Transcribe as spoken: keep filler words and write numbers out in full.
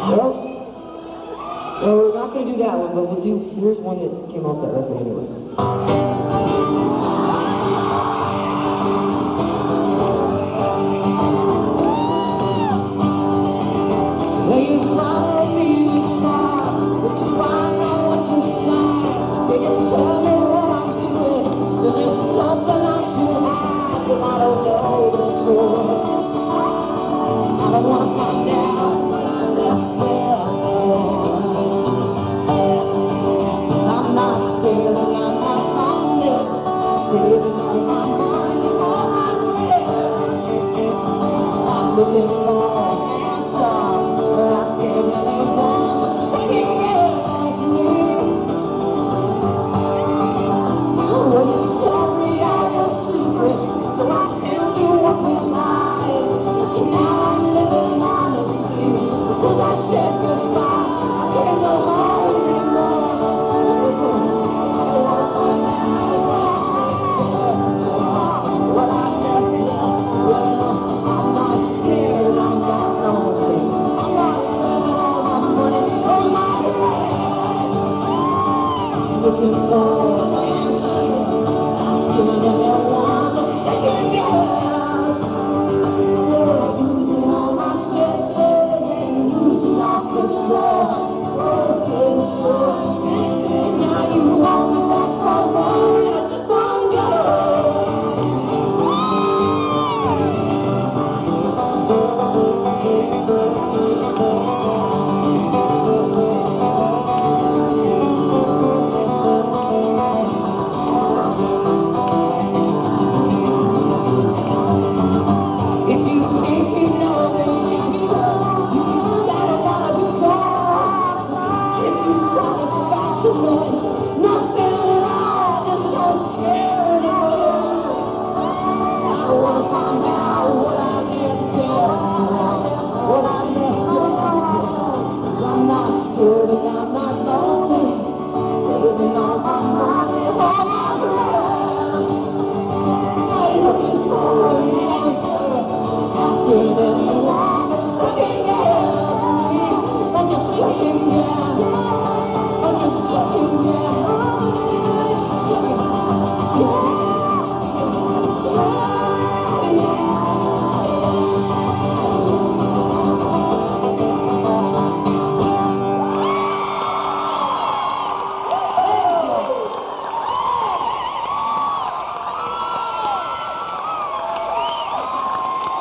Well, well, we're not going to do that one, but we'll do, here's one that came off that record anyway. Well, you follow me this far, but to find out what's inside, they can tell me what I'm doing. Is there something I should hide, but I don't know the sure. I don't want to find out what I left there for. Cause I'm not scared and I'm not lonely, saving all my money for my grave. I'm looking for an answer, but I scared anyone to second guess me. Well, you told me all your secrets, so I filled you up with lies. And now I'm living honestly, because I said goodbye. I can't go home anymore. I don't wanna find out what I left there. Well, I'm not scared, I'm not lonely. I'm not saving all my money for my grave. Looking for an answer, asking everyone to second guess. Was losing all my senses and losing all control. Was getting so scared, now you want me back for more. I just wanna go. If you think you know the answer, you gotta gotta be gone. Gives you satisfaction, but nothing at all. Just don't care anymore. I don't wanna find out what I left there, what I left there. 'Cause I'm not scared and I'm not lonely, saving all my money for my grave. I'm looking for an answer, asking